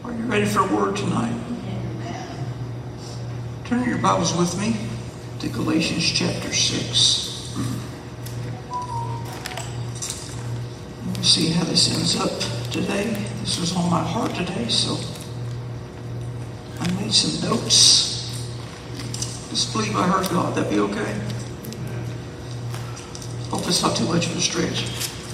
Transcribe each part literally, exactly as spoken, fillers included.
Are you ready for a word tonight? Turn your Bibles with me to Galatians chapter six. We'll see how this ends up today. This was on my heart today, so I made some notes. Just believe I heard God. That'd be okay? Hope it's not too much of a stretch.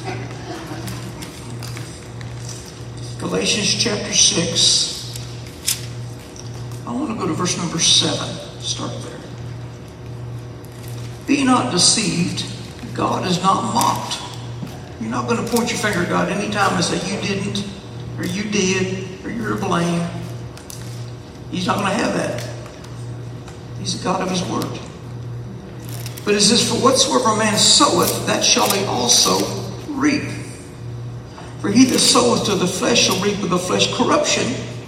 Galatians chapter six. I want to go to verse number seven. Start there. Be not deceived. God is not mocked. You're not going to point your finger at God anytime and say you didn't, or you did, or you're to blame. He's not going to have that. He's the God of his word. But it says, for whatsoever a man soweth, that shall he also reap. For he that soweth to the flesh shall reap of the flesh corruption.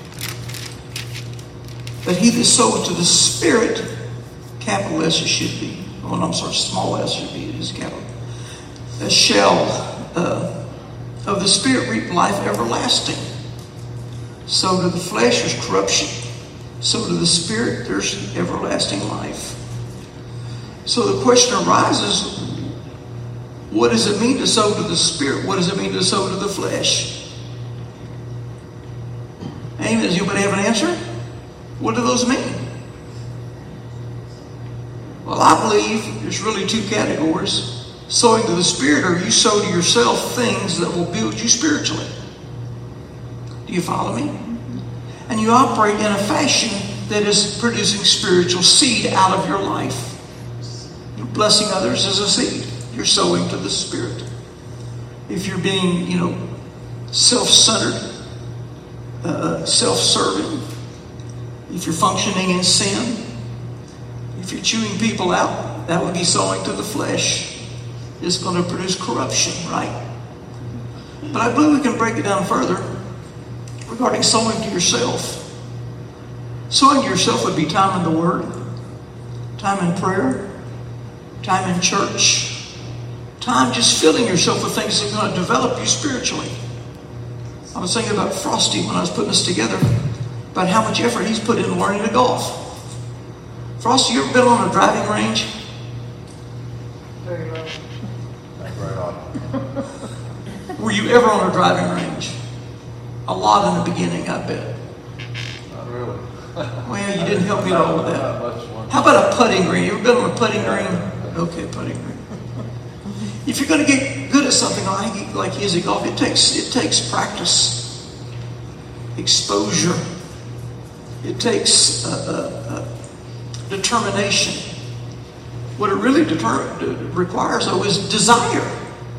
But he that soweth to the Spirit, capital S it should be. Oh, no, I'm sorry, small s should be. It is capital. Shall uh, of the Spirit reap life everlasting. So to the flesh there's corruption. So to the Spirit there's everlasting life. So the question arises, what does it mean to sow to the Spirit? What does it mean to sow to the flesh? Amen. Does anybody have an answer? What do those mean? Well, I believe there's really two categories. Sowing to the Spirit, or you sow to yourself things that will build you spiritually. Do you follow me? And you operate in a fashion that is producing spiritual seed out of your life. You're blessing others as a seed. You're sowing to the Spirit. If you're being, you know, self-centered, uh, self-serving, if you're functioning in sin, if you're chewing people out, that would be sowing to the flesh. It's going to produce corruption, right? But I believe we can break it down further regarding sowing to yourself. Sowing to yourself would be time in the Word, time in prayer, time in church, time just filling yourself with things that are going to develop you spiritually. I was thinking about Frosty when I was putting this together, about how much effort he's put into learning to golf. Frosty, you ever been on a driving range? Very well. Right on. Were you ever on a driving range? A lot in the beginning, I bet. Not really. Well, you didn't help me at all with that. Not much one. How about a putting green? You ever been on a putting green? Okay, putting green. If you're going to get good at something like, like easy golf, it takes it takes practice, exposure. It takes uh, uh, uh, determination. What it really deter- requires, though, is desire.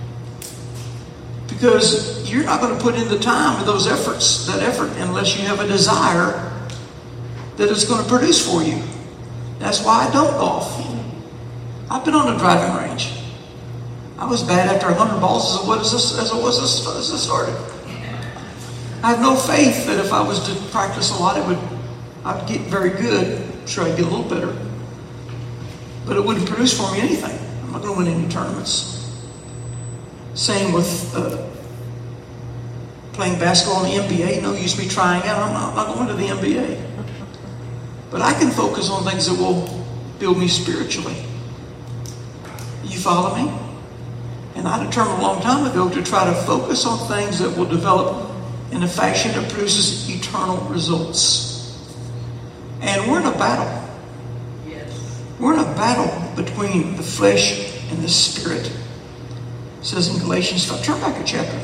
Because you're not going to put in the time and those efforts, that effort, unless you have a desire that it's going to produce for you. That's why I don't golf. I've been on a driving range. I was bad after one hundred balls as it was as it was as it started. I have no faith that if I was to practice a lot, it would I'd get very good. I'm sure I'd get a little better, but it wouldn't produce for me anything. I'm not going to win any tournaments. Same with uh, playing basketball in the N B A. No use me trying out. I'm not, I'm not going to the N B A. But I can focus on things that will build me spiritually. You follow me? And I determined a long time ago to try to focus on things that will develop in a fashion that produces eternal results. And we're in a battle. Yes. We're in a battle between the flesh and the Spirit. It says in Galatians five. Turn back a chapter.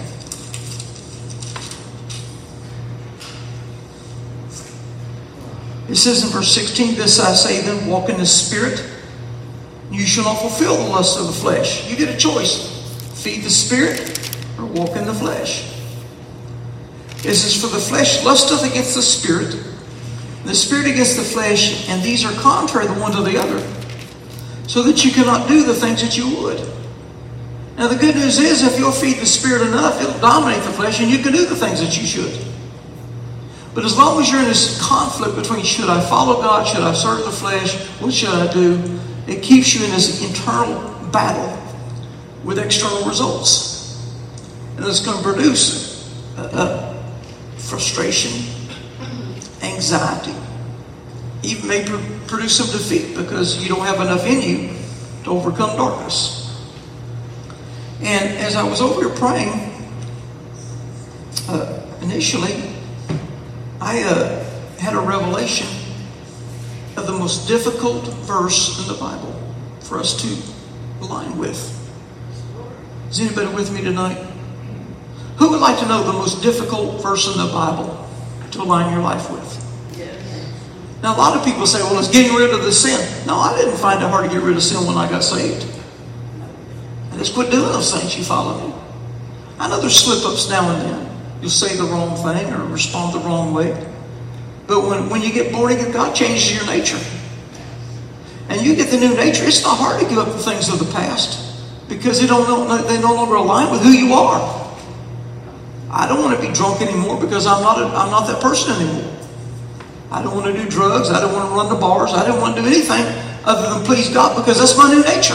It says in verse sixteen, this I say then, walk in the Spirit. You shall not fulfill the lust of the flesh. You get a choice. Feed the Spirit or walk in the flesh. It says, for the flesh lusteth against the Spirit, the Spirit against the flesh, and these are contrary the one to the other, so that you cannot do the things that you would. Now the good news is, if you'll feed the Spirit enough, it'll dominate the flesh, and you can do the things that you should. But as long as you're in this conflict between, should I follow God, should I serve the flesh, what should I do? It keeps you in this internal battle with external results. And it's going to produce uh, uh, frustration, anxiety. Even may pr- produce some defeat because you don't have enough in you to overcome darkness. And as I was over here praying, uh, initially, I uh, had a revelation of the most difficult verse in the Bible for us to align with. Is anybody with me tonight? Who would like to know the most difficult verse in the Bible to align your life with? Now, a lot of people say, well, it's getting rid of the sin. No, I didn't find it hard to get rid of sin when I got saved. I just quit doing those things, you follow me? I know there's slip-ups now and then. You'll say the wrong thing or respond the wrong way. But when, when you get born again, God changes your nature. And you get the new nature. It's not hard to give up the things of the past because they, don't know, they no longer align with who you are. I don't want to be drunk anymore because I'm not, a, I'm not that person anymore. I don't want to do drugs. I don't want to run to bars. I don't want to do anything other than please God because that's my new nature.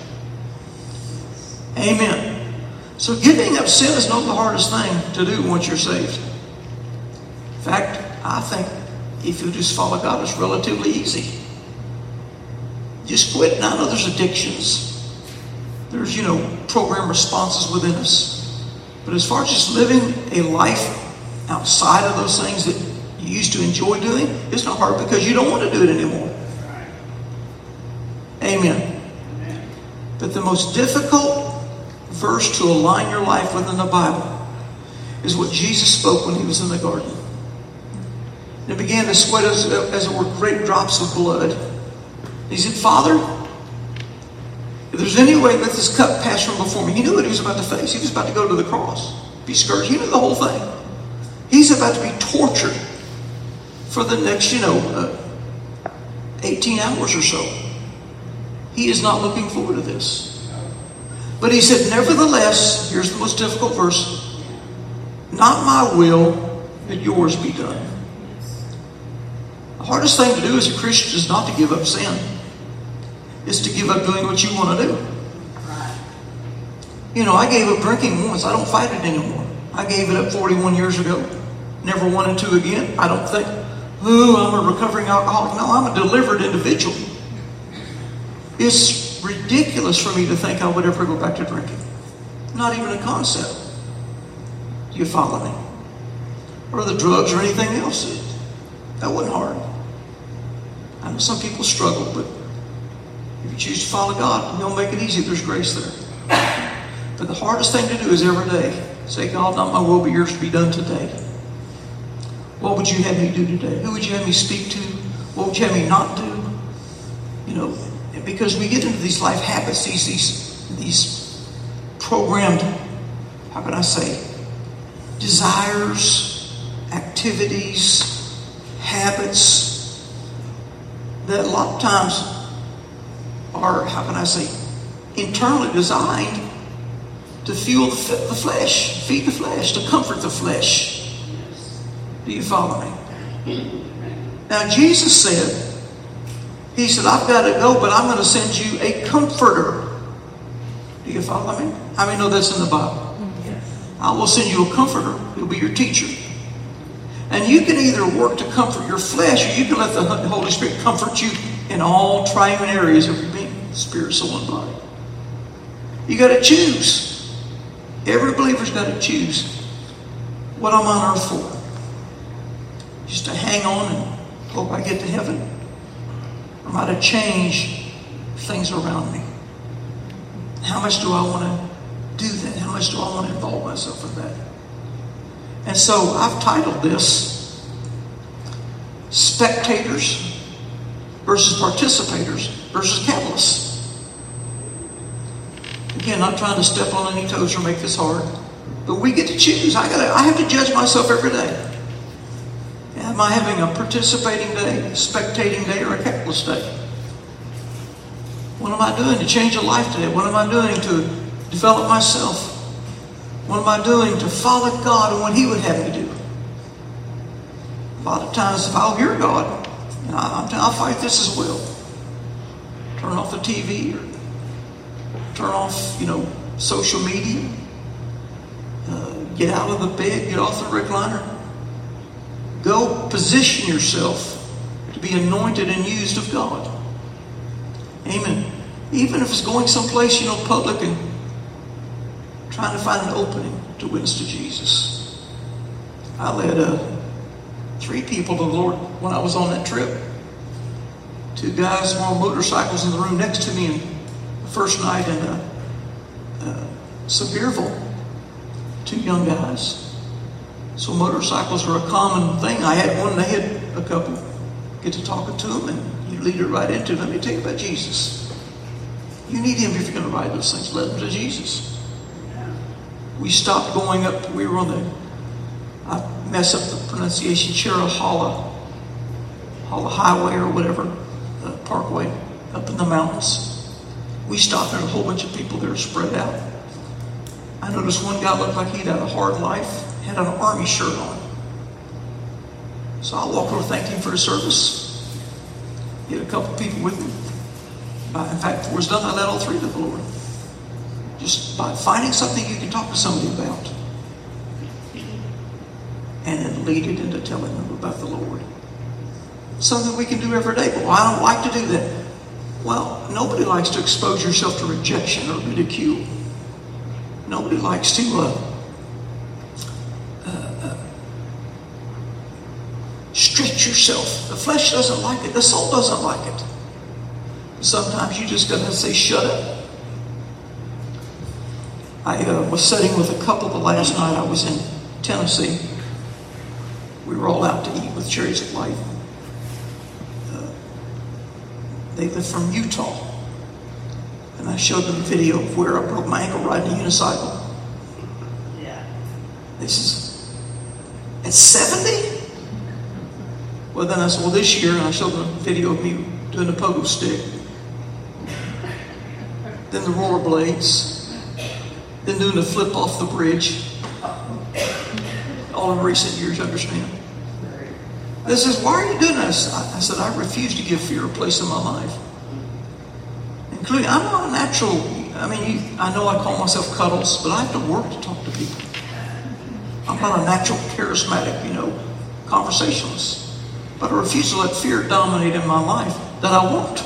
Amen. So giving up sin is not the hardest thing to do once you're saved. In fact, I think if you just follow God, it's relatively easy. Just quit. Now I know there's addictions. There's, you know, program responses within us. But as far as just living a life outside of those things that you used to enjoy doing, it's not hard because you don't want to do it anymore. Amen. But the most difficult verse to align your life with in the Bible is what Jesus spoke when he was in the garden. And it began to sweat as, as it were great drops of blood. He said, Father, if there's any way, let this cup pass from before me. He knew what he was about to face. He was about to go to the cross, be scourged. He knew the whole thing. He's about to be tortured for the next, you know, uh, eighteen hours or so. He is not looking forward to this. But he said, nevertheless, here's the most difficult verse, not my will, but yours be done. The hardest thing to do as a Christian is not to give up sin. It's to give up doing what you want to do. You know, I gave up drinking once. I don't fight it anymore. I gave it up forty-one years ago. Never wanted to again. I don't think, oh, I'm a recovering alcoholic. No, I'm a delivered individual. It's ridiculous for me to think I would ever go back to drinking. Not even a concept. Do you follow me? Or the drugs or anything else. It, that wasn't hard. I know some people struggle, but if you choose to follow God, He'll make it easy. There's grace there. But the hardest thing to do is every day say, God, not my will, but yours to be done today. What would you have me do today? Who would you have me speak to? What would you have me not do? You know, because we get into these life habits, these these these programmed, how can I say, desires, activities, habits that a lot of times are, how can I say, internally designed to fuel the flesh, feed the flesh, to comfort the flesh. Do you follow me? Now Jesus said, He said, I've got to go, but I'm going to send you a comforter. Do you follow me? How many know that's in the Bible? Yes. I will send you a comforter. He'll be your teacher. And you can either work to comfort your flesh, or you can let the Holy Spirit comfort you in all triune areas of your being, spirit, soul, and body. You got to choose. Every believer's got to choose what I'm on earth for. Just to hang on and hope I get to heaven. Or am I to change things around me? How much do I want to do that? How much do I want to involve myself in that? And so I've titled this Spectators versus Participators versus Catalysts. Again, not trying to step on any toes or make this hard, but we get to choose. I gotta, I have to judge myself every day. Am I having a participating day, a spectating day, or a catalyst day? What am I doing to change a life today? What am I doing to develop myself? What am I doing to follow God and what He would have me do? A lot of times, if I'll hear God, and I, I'll fight this as well. Turn off the T V or turn off, you know, social media. Uh, get out of the bed, get off the recliner. Go position yourself to be anointed and used of God. Amen. Even if it's going someplace, you know, public and trying to find an opening to witness to Jesus. I led uh, three people to the Lord when I was on that trip. Two guys were on motorcycles in the room next to me, and the first night in uh, uh, Sevierville, two young guys. So motorcycles are a common thing. I had one, they had a couple. Get to talking to them, and you lead it right into, let me tell you about Jesus. You need him if you're going to ride those things. Let them to Jesus. We stopped going up. We were on the, I mess up the pronunciation, Chirahalla, Hala Highway or whatever, the parkway up in the mountains. We stopped. There's a whole bunch of people there spread out. I noticed one guy looked like he'd had a hard life, had an army shirt on. So I walked over, thanked him for his service. Get a couple people with me. Uh, in fact, before it was done, I led all three to the Lord. Just by finding something you can talk to somebody about. And then lead it into telling them about the Lord. Something we can do every day. But well, I don't like to do that. Well, nobody likes to expose yourself to rejection or ridicule. Nobody likes to uh, uh, uh, stretch yourself. The flesh doesn't like it. The soul doesn't like it. Sometimes you just got to say, shut up. I uh, was sitting with a couple the last night. I was in Tennessee. We were all out to eat with Chariots of Light. Uh, they live from Utah. And I showed them a video of where I broke my ankle riding a unicycle. Yeah. This is at seventy? Well, then I said, well, this year, and I showed them a video of me doing the pogo stick. Then the rollerblades. Then doing the flip off the bridge. All in recent years, you understand. They says, why are you doing this? I, I said, I refuse to give fear a place in my life. Including, I'm not a natural, I mean, you, I know I call myself Cuddles, but I have to work to talk to people. I'm not a natural, charismatic, you know, conversationalist. But I refuse to let fear dominate in my life that I won't.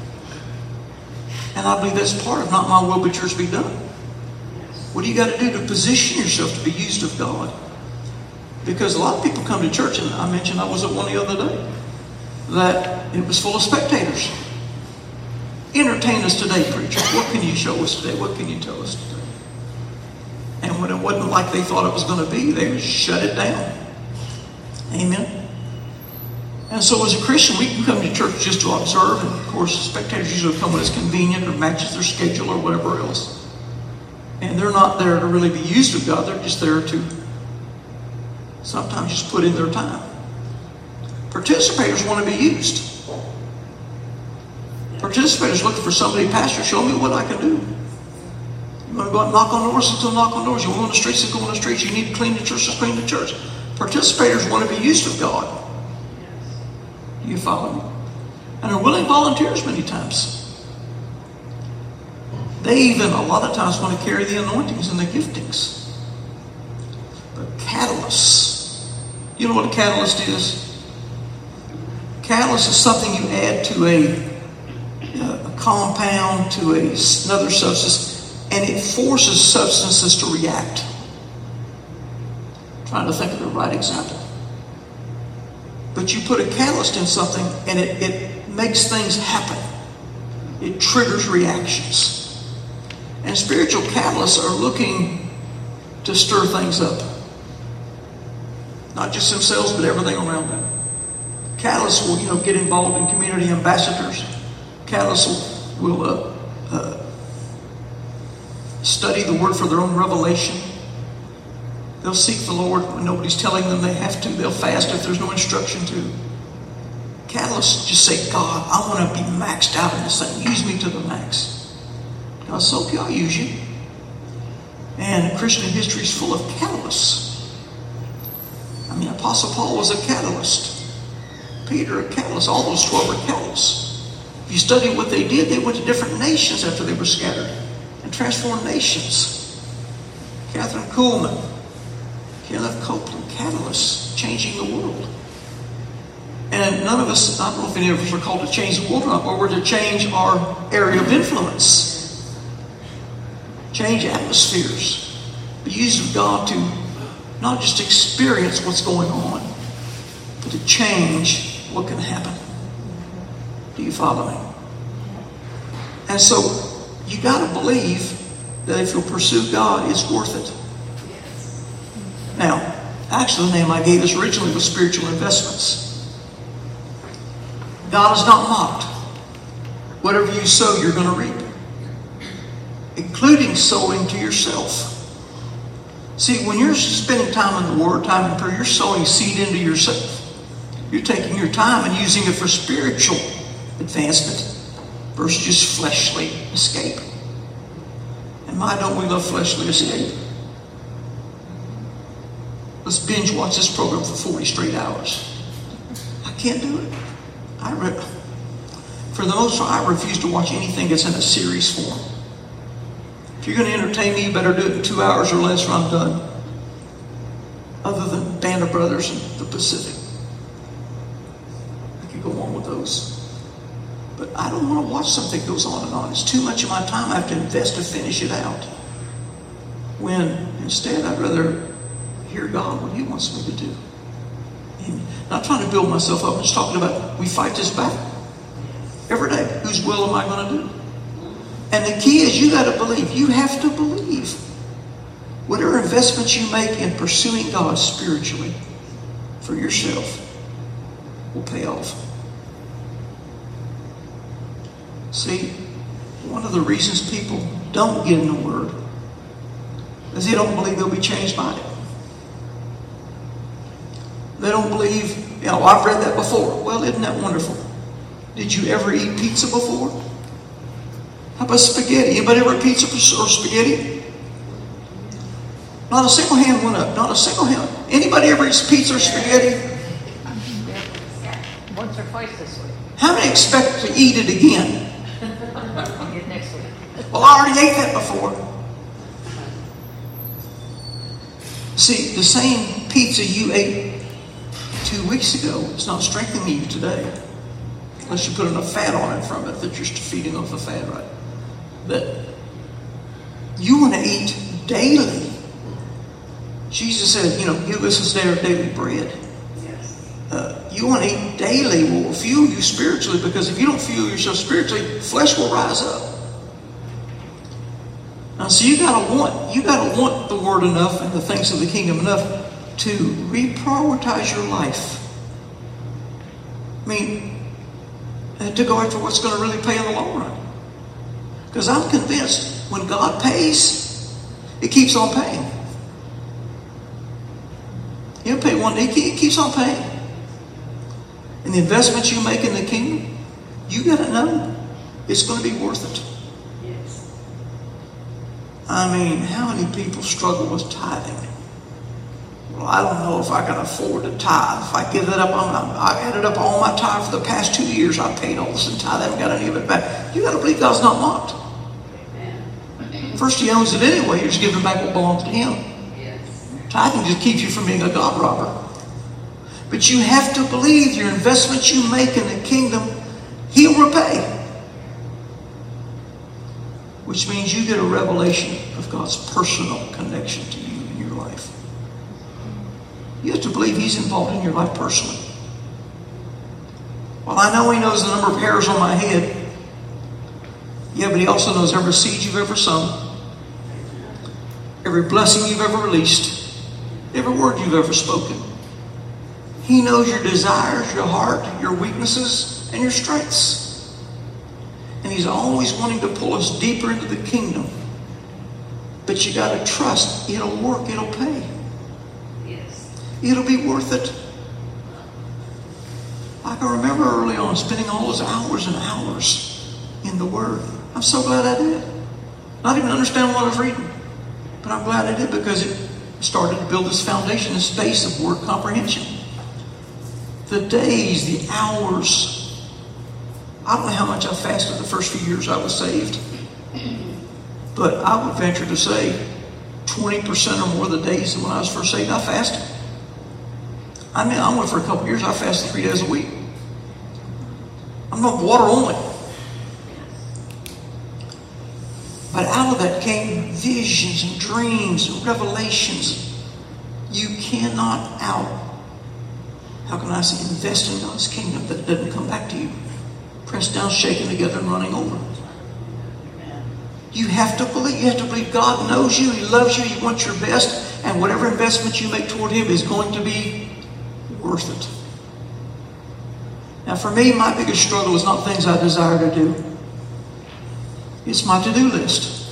And I believe that's part of not my will, but yours be done. What do you got to do to position yourself to be used of God? Because a lot of people come to church, and I mentioned I was at one the other day, that it was full of spectators. Entertain us today, preacher. What can you show us today? What can you tell us today? And when it wasn't like they thought it was going to be, they would shut it down. Amen. And so as a Christian, we can come to church just to observe. And of course, spectators usually come when it's convenient or matches their schedule or whatever else. And they're not there to really be used of God. They're just there to sometimes just put in their time. Participators want to be used. Participators looking for somebody, pastor, show me what I can do. You want to go out and knock on doors? Let's go knock on doors. You want to go on the streets? Let's go on the streets. You need to clean the church? Let's clean the church. Participators want to be used of God. Do you follow me? And are willing volunteers many times. They even, a lot of times, want to carry the anointings and the giftings. But catalysts. You know what a catalyst is? Catalyst is something you add to a a compound, to a, another substance, and it forces substances to react. I'm trying to think of the right example. But you put a catalyst in something, and it, it makes things happen. It triggers reactions. And spiritual catalysts are looking to stir things up. Not just themselves, but everything around them. Catalysts will, you know, get involved in community ambassadors. Catalysts will, will uh, uh, study the Word for their own revelation. They'll seek the Lord when nobody's telling them they have to. They'll fast if there's no instruction to. Catalysts just say, God, I want to be maxed out in this thing. Use me to the max. God says, okay, I'll use you. And Christian history is full of catalysts. I mean, Apostle Paul was a catalyst. Peter, a catalyst. All those twelve were catalysts. If you study what they did, they went to different nations after they were scattered and transformed nations. Catherine Kuhlman, Kenneth Copeland, catalysts changing the world. And none of us, I don't know if any of us are called to change the world or not, but we're to change our area of influence. Change atmospheres. The use of God to not just experience what's going on, but to change what can happen. Do you follow me? And so you got to believe that if you'll pursue God, it's worth it. Now, actually the name I gave us originally was spiritual investments. God is not mocked. Whatever you sow, you're going to reap. Including sowing to yourself. See, when you're spending time in the Word, time in prayer, you're sowing seed into yourself. You're taking your time and using it for spiritual advancement versus just fleshly escape. And my, don't we love fleshly escape? Let's binge watch this program for forty straight hours. I can't do it. I re- For the most part, I refuse to watch anything that's in a series form. If you're going to entertain me, you better do it in two hours or less or I'm done. Other than Band of Brothers and The Pacific. I could go on with those. But I don't want to watch something that goes on and on. It's too much of my time I have to invest to finish it out. When instead I'd rather hear God what He wants me to do. And not trying to build myself up. I'm just talking about we fight this battle every day. Whose will am I going to do? And the key is you got to believe. You have to believe. Whatever investments you make in pursuing God spiritually for yourself will pay off. See, one of the reasons people don't get in the Word is they don't believe they'll be changed by it. They don't believe, you know, I've read that before. Well, isn't that wonderful? Did you ever eat pizza before? How about spaghetti? Anybody ever eat pizza or spaghetti? Not a single hand went up. Not a single hand. Anybody ever eat pizza or spaghetti? Once or twice this week. How many expect to eat it again? Get next week. Well, I already ate that before. See, the same pizza you ate two weeks ago is not strengthening you today. Unless you put enough fat on it from it that you're feeding off the fat, right? But you want to eat daily. Jesus said, you know, give us this day our daily bread. Uh, you want to eat daily will fuel you spiritually, because if you don't fuel yourself spiritually, flesh will rise up. Now, so you gotta want, you gotta want the Word enough and the things of the kingdom enough to reprioritize your life. I mean, to go after what's going to really pay in the long run. Because I'm convinced when God pays, it keeps on paying. He'll pay one day, it keeps on paying. And the investments you make in the kingdom, you got to know it's going to be worth it. Yes. I mean, how many people struggle with tithing? Well, I don't know if I can afford to tithe. If I give that up, I'm, I added up all my tithe for the past two years. I paid all this in tithe. I haven't got any of it back. You got to believe God's not mocked. First, He owns it anyway. You're just giving back what belongs to Him. Yes. Tithing just keeps you from being a God robber. But you have to believe your investments you make in the kingdom, He'll repay. Which means you get a revelation of God's personal connection to you in your life. You have to believe He's involved in your life personally. Well, I know He knows the number of hairs on my head. Yeah, but He also knows every seed you've ever sown, every blessing you've ever released, every word you've ever spoken. He knows your desires, your heart, your weaknesses, and your strengths. And He's always wanting to pull us deeper into the kingdom. But you got to trust it'll work, it'll pay. Yes. It'll be worth it. I can remember early on spending all those hours and hours in the Word. I'm so glad I did. Not even understanding what I was reading. But I'm glad I did, because it started to build this foundation, this base of word comprehension. The days, the hours. I don't know how much I fasted the first few years I was saved. But I would venture to say twenty percent or more of the days when I was first saved, I fasted. I mean, I went for a couple of years, I fasted three days a week. I'm not water only. But out of that came visions and dreams and revelations. You cannot out, how can I say, invest in God's kingdom that doesn't come back to you. Pressed down, shaken together, and running over. You have to believe. You have to believe God knows you. He loves you. He wants your best. And whatever investment you make toward Him is going to be worth it. Now for me, my biggest struggle is not things I desire to do. It's my to-do list.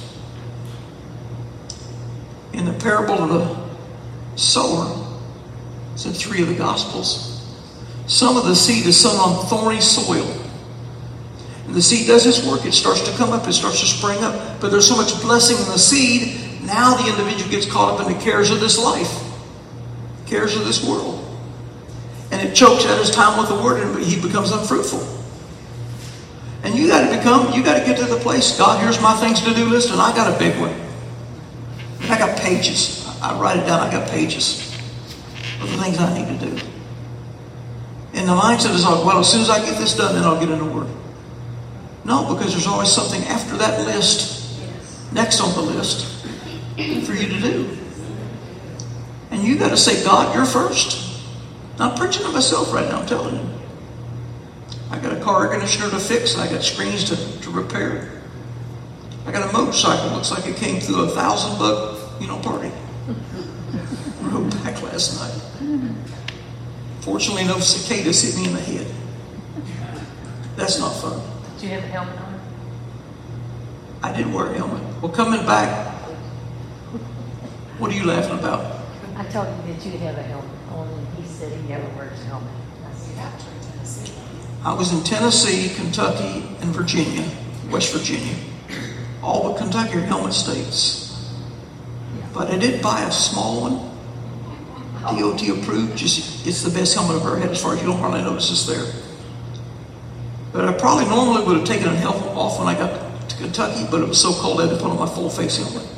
In the parable of the sower, it's in three of the Gospels. Some of the seed is sown on thorny soil. And the seed does its work. It starts to come up. It starts to spring up. But there's so much blessing in the seed, now the individual gets caught up in the cares of this life. Cares of this world. And it chokes out his time with the Word, and he becomes unfruitful. And you got to become, you got to get to the place, God, here's my things to do list, and I got a big one. And I got pages. I write it down. I got pages of the things I need to do. And the mindset is like, well, as soon as I get this done, then I'll get in the Word. No, because there's always something after that list, next on the list, for you to do. And you got to say, God, you're first. Now, I'm preaching to myself right now, I'm telling you. I got a car air conditioner to fix, and I got screens to, to repair. I got a motorcycle, looks like it came through a thousand bug, you know, party. Rode back last night. Fortunately, no cicadas hit me in the head. That's not fun. Did you have a helmet on? I didn't wear a helmet. Well, coming back, what are you laughing about? I told him that you have a helmet on, and he said he never wears a helmet. I said, You have to in Tennessee. I was in Tennessee, Kentucky, and Virginia, West Virginia. All but Kentucky are helmet states. But I did buy a small one, D O T approved. Just it's the best helmet I've ever had as far as you don't hardly notice it's there. But I probably normally would have taken a helmet off when I got to Kentucky, but it was so cold I had to put on my full face helmet.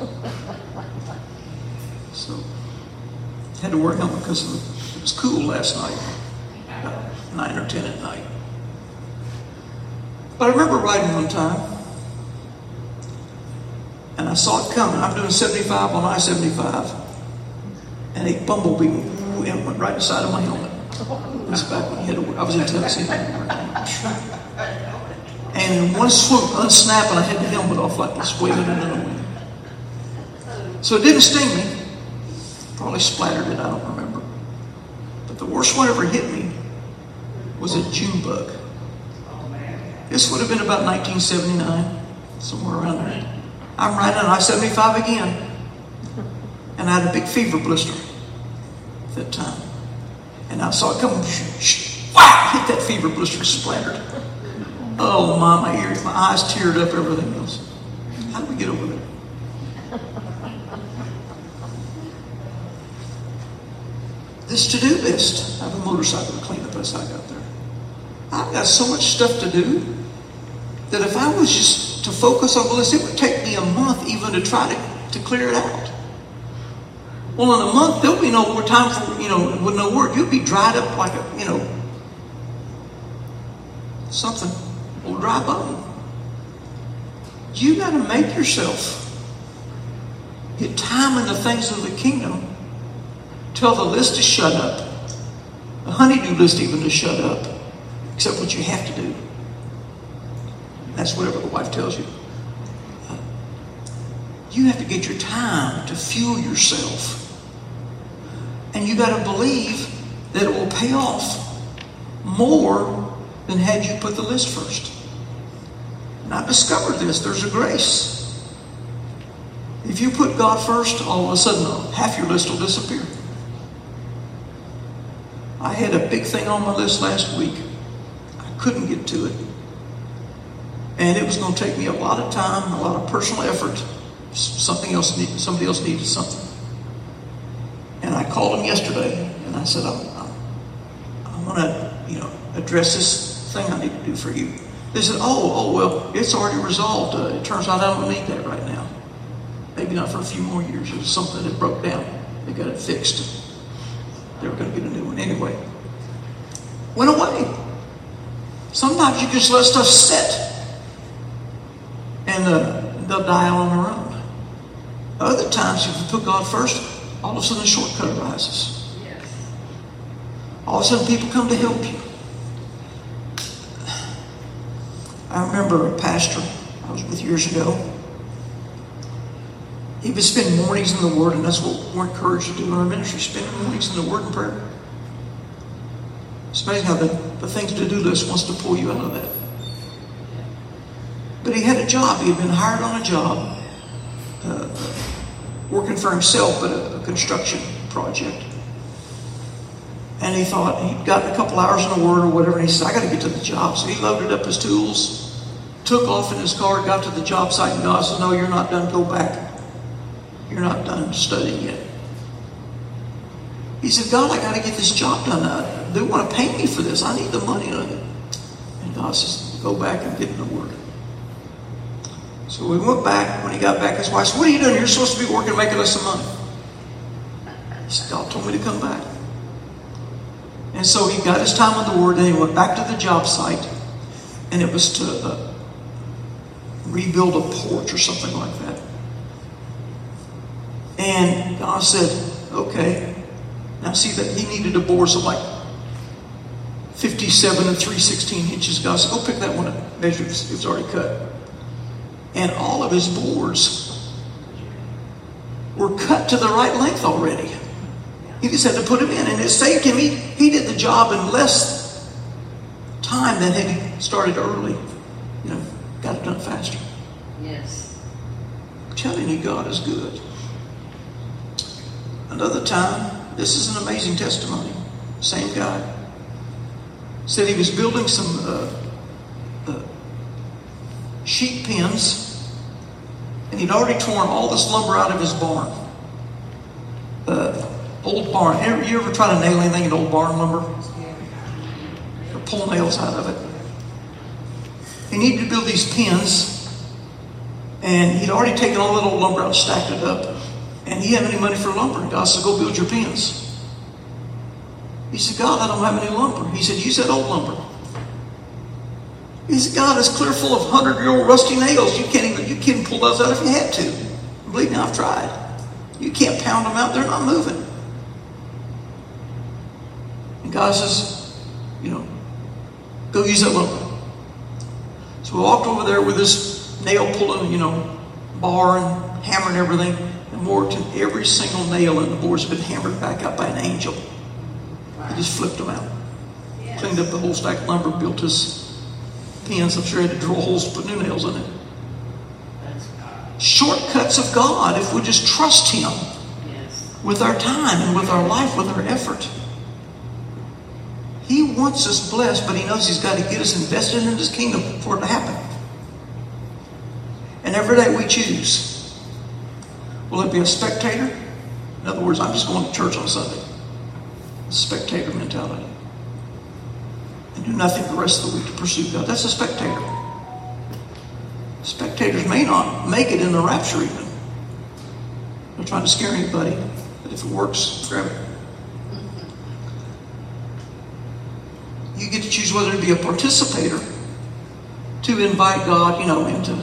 So I had to wear a helmet because it was cool last night, about nine or ten at night. But I remember riding one time, and I saw it coming. I'm doing seventy-five on I seventy-five, and a bumblebee went right inside of my helmet. It was back when you had to, I was in Tennessee. And in one swoop, unsnapping, I had the helmet off like this, waving it in the wind. So it didn't sting me. Probably splattered it, I don't remember. But the worst one ever hit me was a June bug. This would have been about nineteen seventy-nine, somewhere around there. I'm riding on I seventy-five again, and I had a big fever blister at that time. And I saw it come, wow, hit that fever blister, splattered. Oh my, my ears, my eyes teared up, everything else. How did we get over there? This to-do list. I have a motorcycle to clean up as I got there. I've got so much stuff to do that if I was just to focus on the list, it would take me a month even to try to, to clear it out. Well, in a month, there'll be no more time for, you know, with no work. You'll be dried up like a, you know, something, a little dry bone. You got to make yourself get time in the things of the kingdom. Tell the list to shut up. The honeydew list even to shut up. Except what you have to do. That's whatever the wife tells you. You have to get your time to fuel yourself. And you got to believe that it will pay off more than had you put the list first. And I've discovered this. There's a grace. If you put God first, all of a sudden half your list will disappear. I had a big thing on my list last week. I couldn't get to it. And it was going to take me a lot of time, a lot of personal effort. Something else needed, somebody else needed something. And I called him yesterday, and I said, I'm, I'm, I'm going to, you know, address this thing I need to do for you. They said, oh, oh, well, it's already resolved. Uh, it turns out I don't need that right now. Maybe not for a few more years. It was something that broke down. They got it fixed. They were going to get a new one anyway. Went away. Sometimes you just let stuff sit and uh, they'll die on their own. Other times, if you put God first, all of a sudden a shortcut arises. Yes. All of a sudden people come to help you. I remember a pastor I was with years ago. He would spend mornings in the Word, and that's what we're encouraged to do in our ministry, spend mornings in the Word and prayer. It's amazing how the, the things to-do list wants to pull you out of that. But he had a job. He had been hired on a job, uh, working for himself, but a, a construction project. And he thought, he'd gotten a couple hours in the Word or whatever, and he said, I got to get to the job. So he loaded up his tools, took off in his car, got to the job site, and God said, no, you're not done. Go back. You're not done studying yet. He said, God, I got to get this job done. Uh, they want to pay me for this. I need the money on it. And God says, go back and get in the Word. So we went back. When he got back, his wife said, what are you doing? You're supposed to be working, making us some money. He said, God told me to come back. And so he got his time on the Word, and he went back to the job site, and it was to uh, rebuild a porch or something like that. And God said, okay. Now see that he needed a board of like fifty-seven and three sixteenths inches. God said, go pick that one up. Measure it. It was already cut. And all of his boards were cut to the right length already. He just had to put them in. And it saved him. He, he did the job in less time than had he started early. You know, got it done faster. Yes. I'm telling you, God is good. Another time, this is an amazing testimony. Same guy. Said he was building some uh, uh, sheep pens, and he'd already torn all this lumber out of his barn. Uh, old barn. Ever, you ever try to nail anything in old barn lumber? Or pull nails out of it? He needed to build these pens, and he'd already taken all that old lumber out and stacked it up. And he didn't have any money for lumber. And God said, go build your pens. He said, God, I don't have any lumber. He said, use that old lumber. He said, God, it's clear full of hundred-year-old rusty nails. You can't even, you can't pull those out if you had to. Believe me, I've tried. You can't pound them out. They're not moving. And God says, you know, go use that lumber. So we walked over there with this nail pulling, you know, bar and hammer and everything. And worked, and every single nail in the boards had been hammered back out by an angel. He just flipped them out. Yes. Cleaned up the whole stack of lumber, built his pens. I'm sure he had to drill holes to put new nails in it. Shortcuts of God if we just trust Him. Yes. With our time and with our life, with our effort. He wants us blessed, but He knows He's got to get us invested in His kingdom for it to happen. And every day we choose. Will it be a spectator? In other words, I'm just going to church on Sunday. A spectator mentality. And do nothing the rest of the week to pursue God. That's a spectator. Spectators may not make it in the rapture even. They're trying to scare anybody. But if it works, grab it. You get to choose whether to be a participator, to invite God, you know, into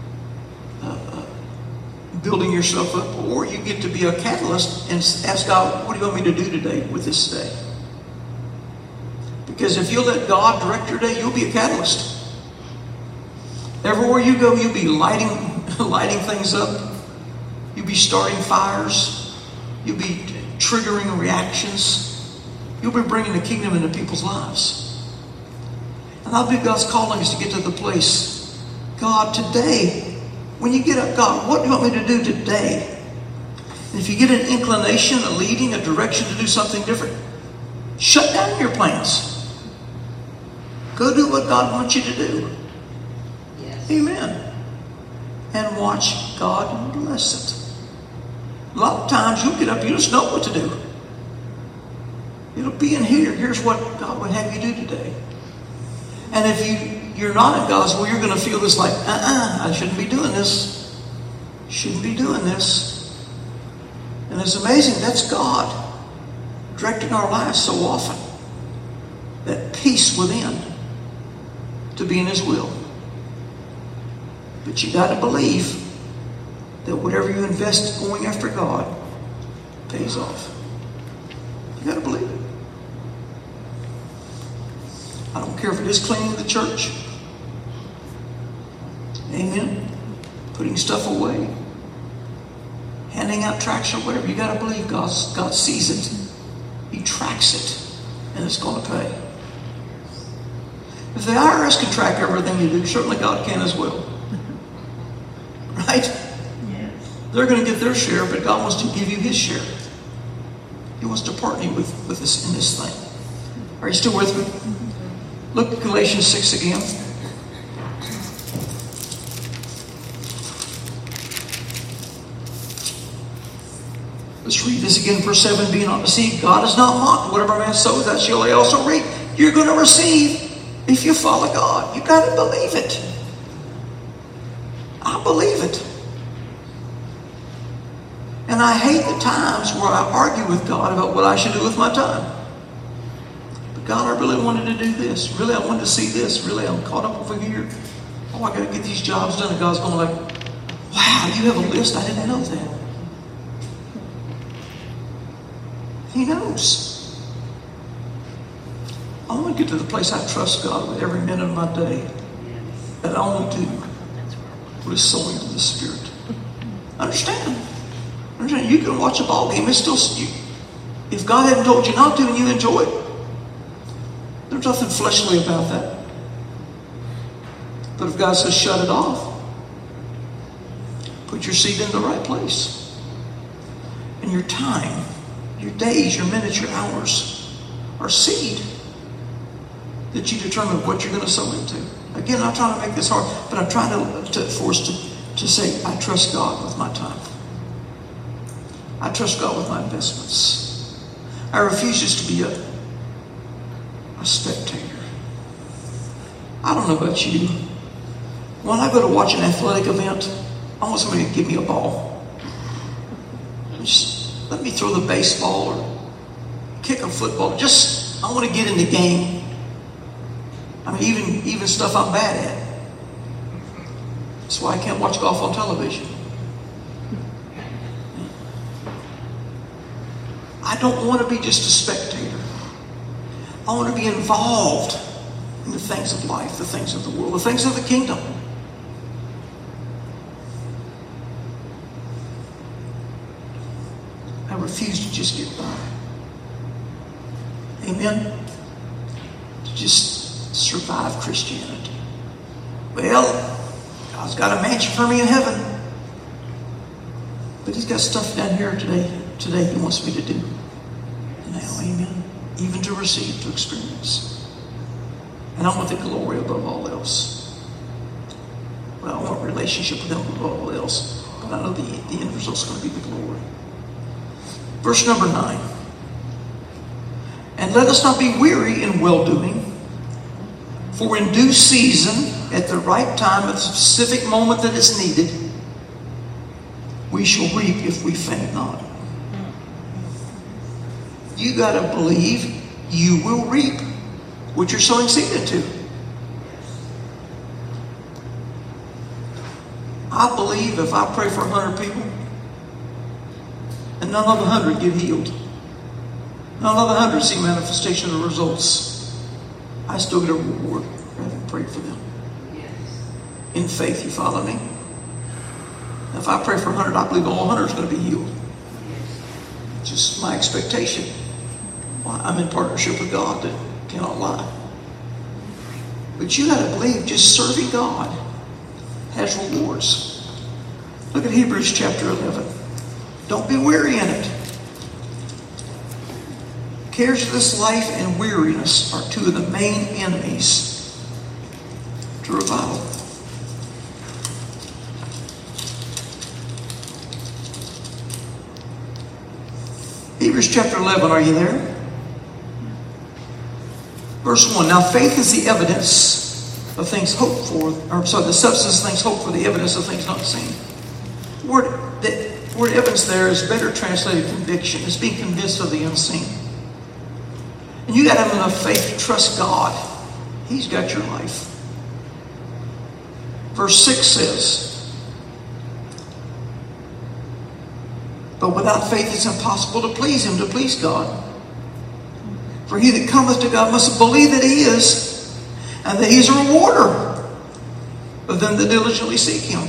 building yourself up, or you get to be a catalyst and ask God, what do you want me to do today with this day? Because if you'll let God direct your day, you'll be a catalyst. Everywhere you go, you'll be lighting, lighting things up. You'll be starting fires. You'll be triggering reactions. You'll be bringing the kingdom into people's lives. And I believe God's calling us to get to the place, God, today, when you get up, God, what do you want me to do today? And if you get an inclination, a leading, a direction to do something different, shut down your plans. Go do what God wants you to do. Yes. Amen. And watch God bless it. A lot of times you'll get up, you just know what to do. It'll be in here. Here's what God would have you do today. And if you you're not in God's will, you're going to feel this like, uh-uh, I shouldn't be doing this. Shouldn't be doing this. And it's amazing. That's God directing our lives so often. That peace within. to be in His will. But you got to believe that whatever you invest going after God pays off. You got to believe it. I don't care if it is cleaning the church. Amen. Putting stuff away. Handing out tracts or whatever. You got to believe God's, God sees it. He tracks it. And it's going to pay. If the I R S can track everything you do, certainly God can as well. Right? Yes. They're going to get their share, but God wants to give you His share. He wants to partner with, with us in this thing. Are you still with me? Look at Galatians six again. Let's read this again, verse seven. Be not deceived, God is not mocked. Whatever man sows, that shall he also reap. You're going to receive if you follow God. You got to believe it. I believe it. And I hate the times where I argue with God about what I should do with my time. But God, I really wanted to do this. Really, I wanted to see this. Really, I'm caught up over here. Oh, I got to get these jobs done. And God's going like, wow, you have a list? I didn't know that. He knows. I want to get to the place I trust God with every minute of my day. That I only do what is sowing to the Spirit. Understand? Understand? You can watch a ball game. It's still, you, if God hadn't told you not to and you enjoy it, there's nothing fleshly about that. But if God says shut it off, put your seed in the right place. And your time, your days, your minutes, your hours are seed that you determine what you're going to sow into. Again, I'm not trying to make this hard, but I'm trying to, to force to, to say, I trust God with my time. I trust God with my investments. I refuse just to be a, a spectator. I don't know about you. When I go to watch an athletic event, I want somebody to give me a ball. Just let me throw the baseball or kick a football. Just, I want to get in the game. I mean, even, even stuff I'm bad at. That's why I can't watch golf on television. I don't want to be just a spectator. I want to be involved in the things of life, the things of the world, the things of the kingdom. I refuse to just get by. Amen? To just survive Christianity. Well, God's got a mansion for me in heaven. But He's got stuff down here today, today He wants me to do. Now, amen? Even to receive, to experience. And I want the glory above all else. Well, I want a relationship with Him above all else. But I know the, the end result is going to be the glory. Verse number nine. And let us not be weary in well-doing, for in due season, at the right time, at the specific moment that is needed, we shall reap if we faint not. You got to believe you will reap what you're sowing seed into. I believe if I pray for a hundred people, and none of the hundred get healed, none of the hundred see manifestation of the results, I still get a reward rather than pray for them. In faith, you follow me? Now, if I pray for a hundred, I believe all hundred is going to be healed. Just my expectation. Well, I'm in partnership with God that cannot lie. But you got to believe just serving God has rewards. Look at Hebrews chapter eleven. Don't be weary in it. Cares of this life and weariness are two of the main enemies to revival. Hebrews chapter eleven, are you there? Verse one. Now faith is the evidence of things hoped for, or sorry, the substance of things hoped for, the evidence of things not seen. The word, the word evidence there is better translated conviction. It's being convinced of the unseen. And you got to have enough faith to trust God. He's got your life. Verse six says, but without faith it's impossible to please him, to please God. For he that cometh to God must believe that he is, and that he is a rewarder of them that diligently seek him.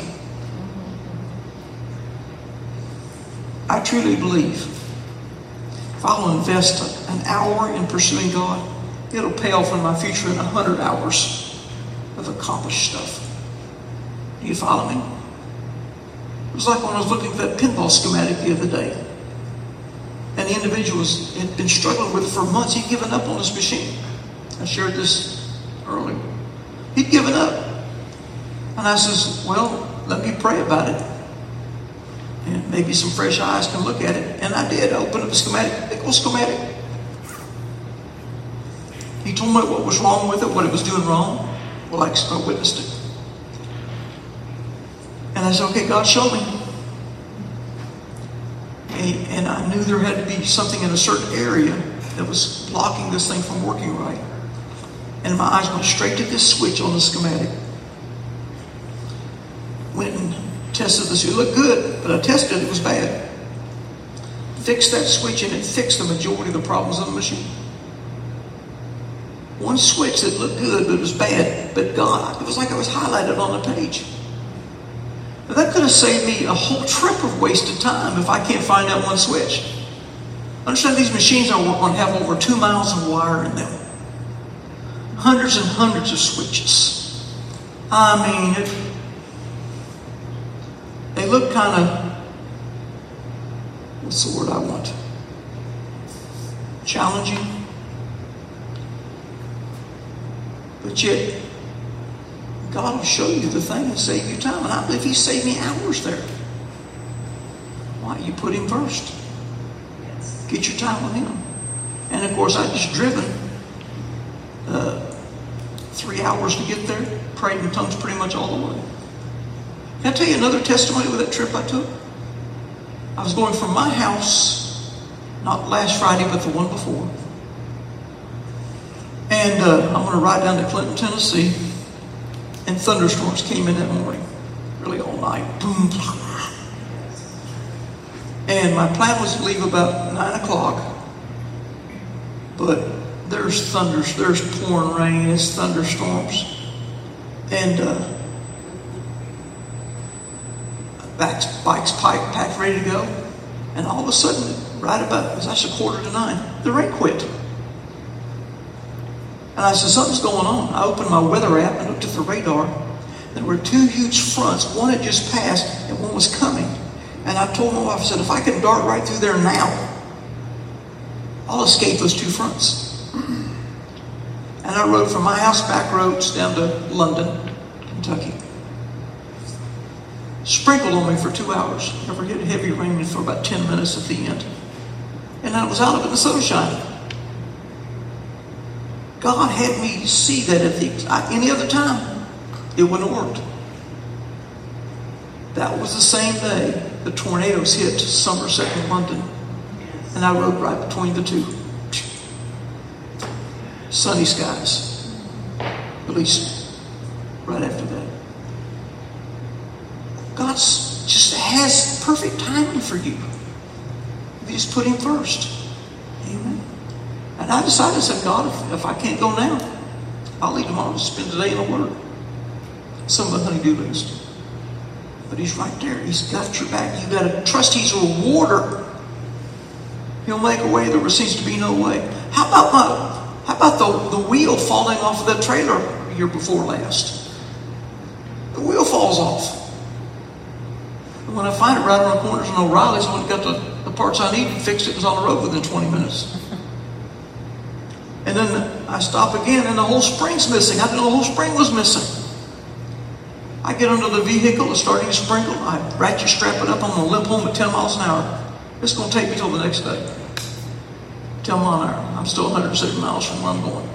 I truly believe if I'll invest an hour in pursuing God, it'll pay off in my future in a hundred hours of accomplished stuff. Do you follow me? It was like when I was looking at that pinball schematic the other day. And the individual was, had been struggling with it for months. He'd given up on this machine. I shared this earlier. He'd given up. And I says, well, let me pray about it. And maybe some fresh eyes can look at it. And I did. I opened up a schematic. Big old schematic. He told me what was wrong with it, what it was doing wrong. Well, I, I witnessed it. And I said, okay, God, show me. And, and I knew there had to be something in a certain area that was blocking this thing from working right. And my eyes went straight to this switch on the schematic. Went and tested this. It looked good, but I tested it, it was bad. Fixed that switch and it fixed the majority of the problems of the machine. One switch that looked good, but it was bad. But God, it was like it was highlighted on the page. Now that could have saved me a whole trip of wasted time if I can't find that one switch. Understand, these machines I work on have over two miles of wire in them. Hundreds and hundreds of switches. I mean, it, they look kind of, what's the word I want? Challenging. But yet, God will show you the thing and save you time. And I believe he saved me hours there. Why? You put him first. Get your time with him. And of course, I just driven uh, three hours to get there. Prayed in tongues pretty much all the way. Can I tell you another testimony with that trip I took? I was going from my house, not last Friday, but the one before. And uh, I'm going to ride down to Clinton, Tennessee. And thunderstorms came in that morning. Really all night. Boom. And my plan was to leave about nine o'clock. But there's thunders. There's pouring rain. It's thunderstorms. And uh, bikes, bikes packed, packed, ready to go. And all of a sudden, right about, it was actually quarter to nine, the rain quit. And I said, something's going on. I opened my weather app and looked at the radar. There were two huge fronts. One had just passed and one was coming. And I told my wife, I said, if I can dart right through there now, I'll escape those two fronts. And I rode from my house back roads down to London, Kentucky. Sprinkled on me for two hours. Never hit heavy rain for about ten minutes at the end. And I was out of it in the sunshine. God had me see that at the, any other time, it wouldn't have worked. That was the same day the tornadoes hit Somerset and London. And I rode right between the two. Sunny skies. At least right after that. God just has perfect timing for you. You just put him first. Amen. And I decided, I said, God, if, if I can't go now, I'll leave tomorrow and spend the day in the Word. Some of the honey-do list. But he's right there. He's got your back. You've got to trust he's a rewarder. He'll make a way there seems to be no way. How about my, how about the, the wheel falling off of that trailer year before last? The wheel falls off. And when I find it right around the corners in O'Reilly's, when I got the, the parts I needed fixed, it was on the road within twenty minutes. And then I stop again and the whole spring's missing. I didn't know the whole spring was missing. I get under the vehicle, it's starting to sprinkle. I ratchet strap it up. I'm going to limp home at ten miles an hour. It's going to take me till the next day. ten miles an hour. I'm still one hundred seventy miles from where I'm going.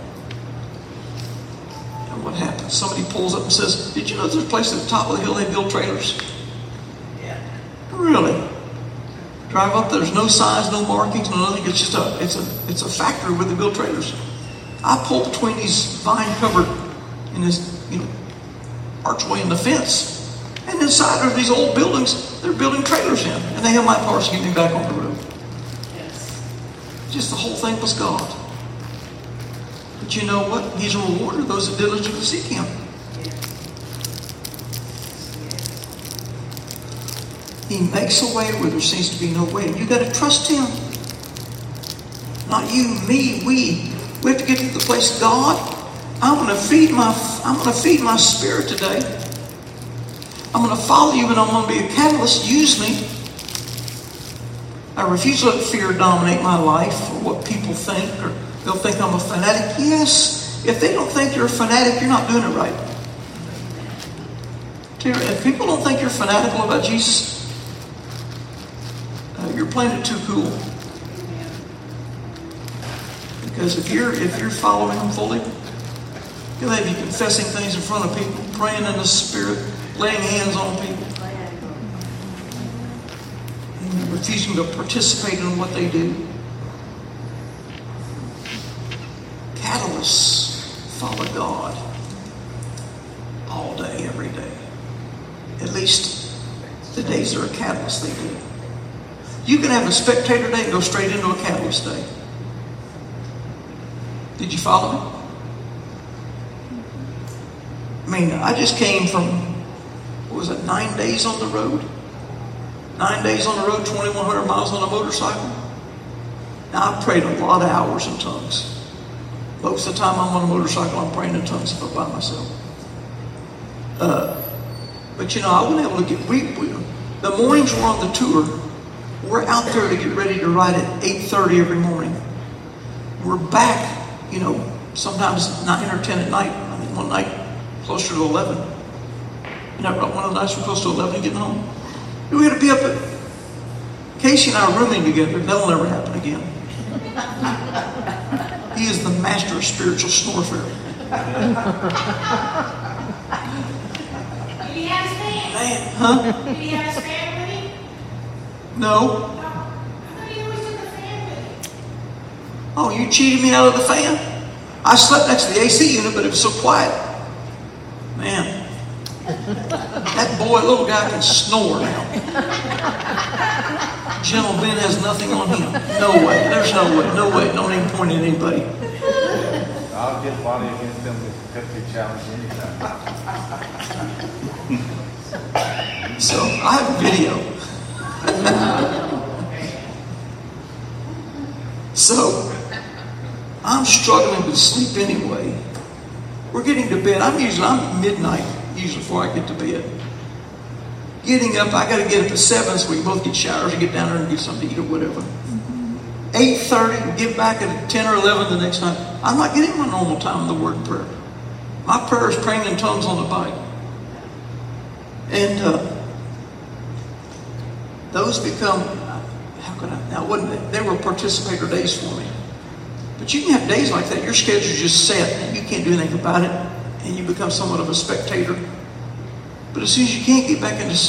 And what happens? Somebody pulls up and says, did you know there's a place at the top of the hill they build trailers? Yeah. Really? Drive up there, there's no signs, no markings, no nothing. It's just a, it's a, it's a factory where they build trailers. I pull between these vine-covered, in this, you know, archway and the fence. And inside are these old buildings they're building trailers in. And they have my parts to get me back on the road. Yes. Just the whole thing was God. But you know what? He's a rewarder of those that diligently seek Him. He makes a way where there seems to be no way. You got to trust Him. Not you, me, we. We have to get to the place, God, I'm going to feed my I'm going to feed my spirit today. I'm going to follow you, and I'm going to be a catalyst. Use me. I refuse to let fear dominate my life or what people think, or they'll think I'm a fanatic. Yes, if they don't think you're a fanatic, you're not doing it right. If people don't think you're fanatical about Jesus, uh, you're playing it too cool. Because if you're if you're following Him fully, He'll have you confessing things in front of people, praying in the Spirit, laying hands on people, and refusing to participate in what they do. Catalysts follow God all day, every day. At least the days that are a catalyst, they do. You can have a spectator day and go straight into a catalyst day. Did you follow me? I mean, I just came from, what was it, nine days on the road? Nine days on the road, twenty-one hundred miles on a motorcycle. Now, I've prayed a lot of hours in tongues. Most of the time I'm on a motorcycle, I'm praying in tongues if I'm by myself. Uh, but you know, I wasn't able to get, we, we, the mornings we're on the tour, we're out there to get ready to ride at eight thirty every morning. We're back, you know, sometimes nine or ten at night. I mean, one night closer to eleven. You know, one of the nights we're close to eleven getting home. We got to be up at, Casey and I are rooming together. That'll never happen again. He is the master of spiritual snore fairy. Did he have his fan? Man, huh? Did he have his fan with him? No. I thought he always took the fan with him. Oh, you cheated me out of the fan? I slept next to the A C unit, but it was so quiet. Man, that boy, little guy, can snore now. Gentle Ben has nothing on him. No way. There's no way. No way. Don't even point at anybody. I'll get body against them with fifty challenge anytime. So I have a video. So I'm struggling to sleep anyway. We're getting to bed. I'm usually I'm midnight usually before I get to bed. Getting up, I got to get up at seven so we can both get showers and get down there and get something to eat or whatever. eight thirty, get back at ten or eleven the next night. I'm not getting my normal time in the Word and prayer. My prayer is praying in tongues on the bike. And uh, those become, how could I, now wasn't they, they were participator days for me. But you can have days like that. Your schedule's just set and you can't do anything about it. And you become somewhat of a spectator. But as soon as you can't get back into...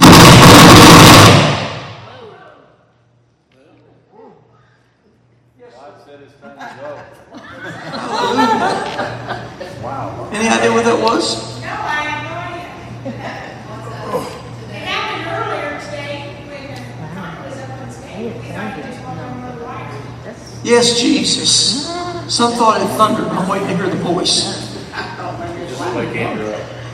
God said it's time to go. Hallelujah. Wow. Any idea what that was? No, I have no idea. It happened earlier today when Tom was up on stage. We thought he just walked on the wire. Yes, Jesus. Some thought it thundered. I'm waiting to hear the voice. Just like Andrew.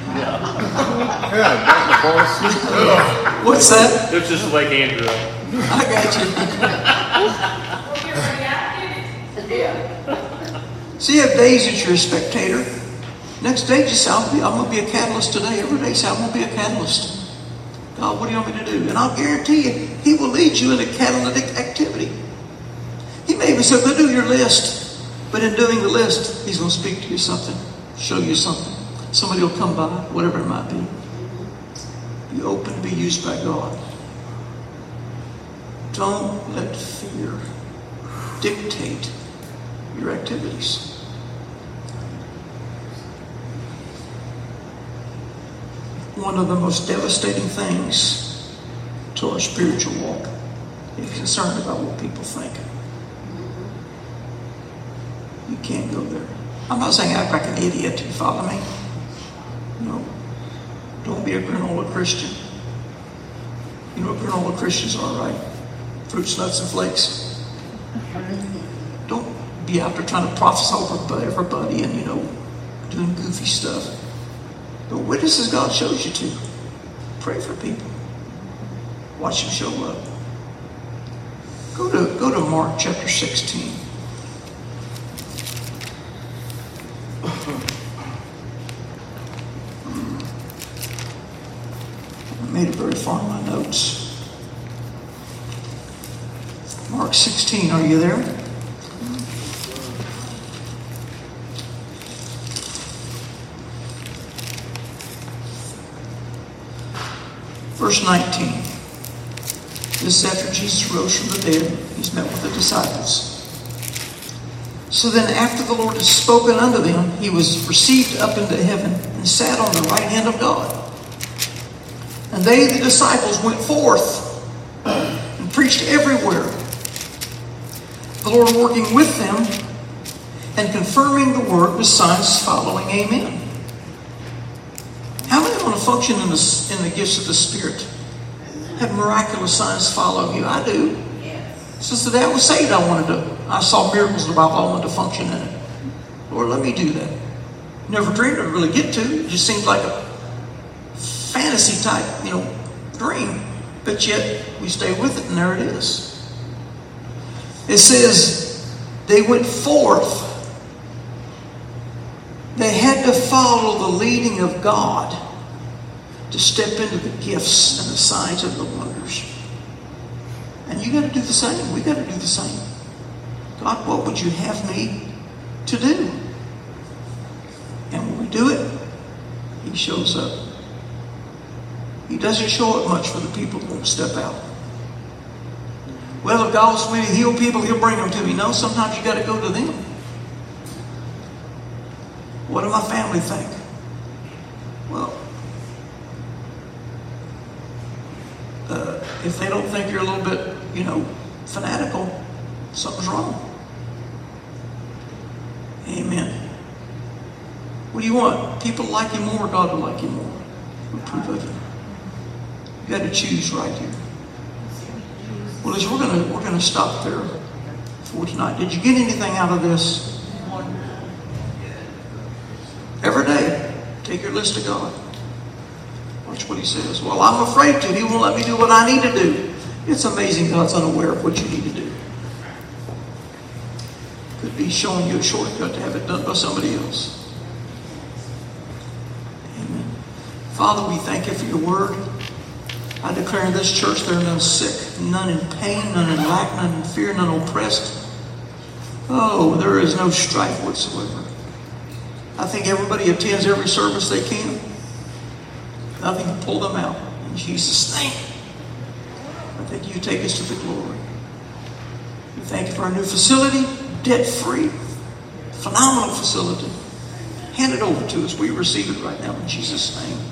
Yeah, got the voice. What's that? It's just like Andrew. I got you. Well, you're reacting. See, you have days that you're a spectator. Next day, just say, I'm going to be a catalyst today. Every day, say, I'm going to be a catalyst. God, what do you want me to do? And I'll guarantee you, He will lead you in a catalytic activity. He may even say, go do your list. But in doing the list, He's going to speak to you something, show you something. Somebody will come by, whatever it might be. Be open to be used by God. Don't let fear dictate your activities. One of the most devastating things to our spiritual walk is concerned about what people think. You can't go there. I'm not saying act like an idiot, you follow me? No. Don't be a granola Christian. You know what granola Christians are, right? Fruits, nuts, and flakes. Don't be out there trying to prophesy over everybody and, you know, doing goofy stuff. The witnesses God shows you to. Pray for people. Watch them show up. Go to, go to Mark chapter sixteen. I made it very far in my notes. Mark sixteen, are you there? Verse nineteen. This is after Jesus rose from the dead. He's met with the disciples. So then after the Lord had spoken unto them, he was received up into heaven and sat on the right hand of God. And they, the disciples, went forth and preached everywhere, the Lord working with them and confirming the word with signs following. Amen. How many want to function in the, in the gifts of the Spirit? Have miraculous signs follow you? I do. Since the day I was saved, I wanted to. I saw miracles in the Bible. I wanted to function in it. Lord, let me do that. Never dreamed I'd really get to. It just seemed like a fantasy type, you know, dream. But yet we stay with it, and there it is. It says they went forth. They had to follow the leading of God to step into the gifts and the signs and the wonders. And you got to do the same. We got to do the same. God, what would you have me to do? And when we do it, he shows up. He doesn't show up much for the people who won't step out. Well, if God wants me to heal people, he'll bring them to me. No, sometimes you got to go to them. What do my family think? Well, uh, if they don't think you're a little bit, you know, fanatical, something's wrong. Amen. What do you want? People like you more, God will like you more. Approve of it. You got to choose right here. Well, as we're gonna we're gonna stop there for tonight. Did you get anything out of this? Every day, take your list to God. Watch what he says. Well, I'm afraid to. He won't let me do what I need to do. It's amazing God's unaware of what you need to do. Could be showing you a shortcut to have it done by somebody else. Amen. Father, we thank you for your word. I declare in this church there are none sick, none in pain, none in lack, none in fear, none oppressed. Oh, there is no strife whatsoever. I think everybody attends every service they can. Nothing can pull them out. In Jesus' name. I think you take us to the glory. We thank you for our new facility, debt-free, phenomenal facility. Hand it over to us. We receive it right now in Jesus' name.